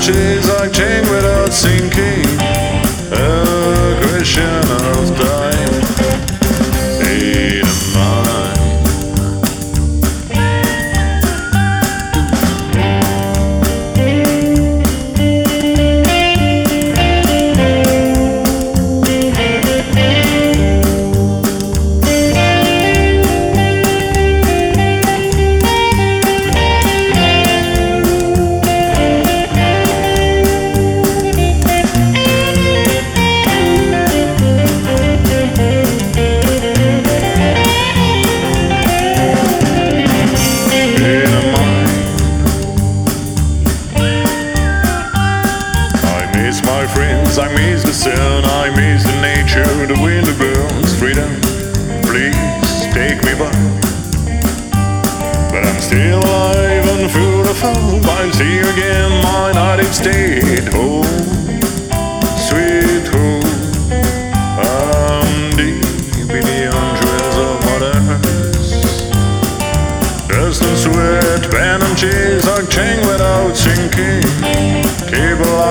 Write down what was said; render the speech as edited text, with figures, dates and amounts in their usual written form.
chase like chain without sinking. A question of time. State of mind. My friends, I miss the sun, I miss the nature, the wind that burns. Freedom, please take me back. But I'm still alive and full of hope. I'll see you again, my native state. Home, sweet home. I'm deep in the entrails of Mother Earth. Dust and sweat, venom chase, like chain without sinking. Keep alive.